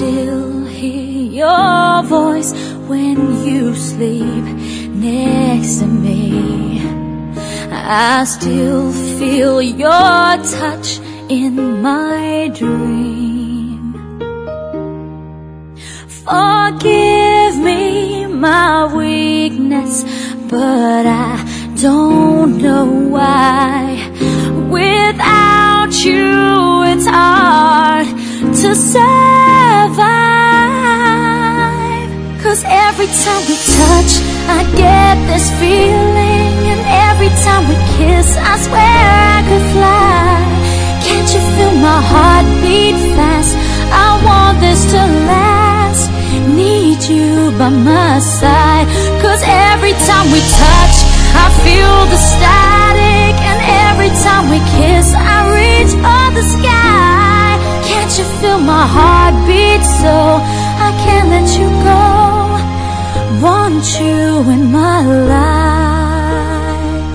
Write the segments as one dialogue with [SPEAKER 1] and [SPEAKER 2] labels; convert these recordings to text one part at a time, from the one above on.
[SPEAKER 1] still hear your voice when you sleep next to me. I still feel your touch in my dream. Forgive me my weakness, but I don't know why. Without you, it's hard to survive. 'Cause every time we touch, I get this feeling, and every time we kiss, I swear I could fly. Can't you feel my heart beat fast? I want this to last. Need you by my side. 'Cause every time we touch, I feel the static, and every time we kiss, I reach for the sky. Can't you feel my heart beat so I can't let you go? Want you in my life.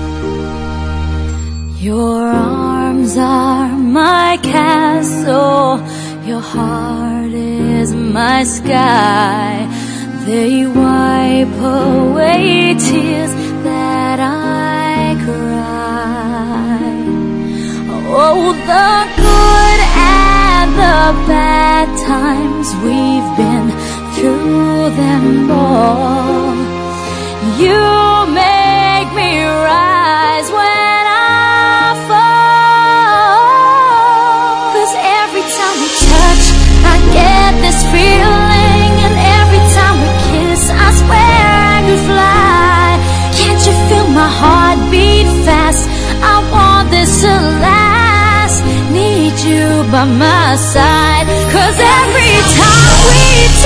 [SPEAKER 1] Your arms are my castle, your heart is my sky. They wipe away tears that I cry. Oh, the good and the bad times, we've been through them all. You make me rise when I fall. 'Cause every time we touch, I get this feeling, and every time we kiss, I swear I could fly. Can't you feel my heart beat fast? I want this to last. Need you by my side. 'Cause every time we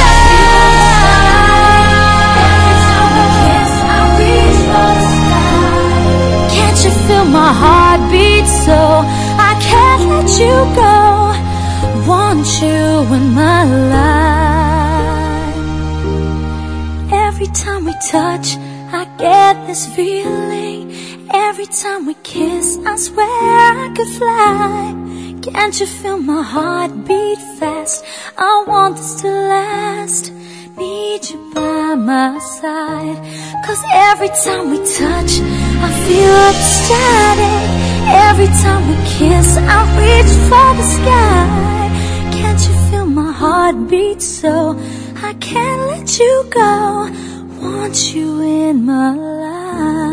[SPEAKER 1] touch, I reach for the sky. Can't you feel my heart beat so I can't let you go? Want you in my life. Every time we touch, I get this feeling. Every time we kiss, I swear I could fly. Can't you feel my heart beat fast? I want this to last. Need you by my side. 'Cause every time we touch, I feel the static. Every time we kiss, I reach for the sky. Can't you feel my heart beat so I can't let you go? Want you in my life.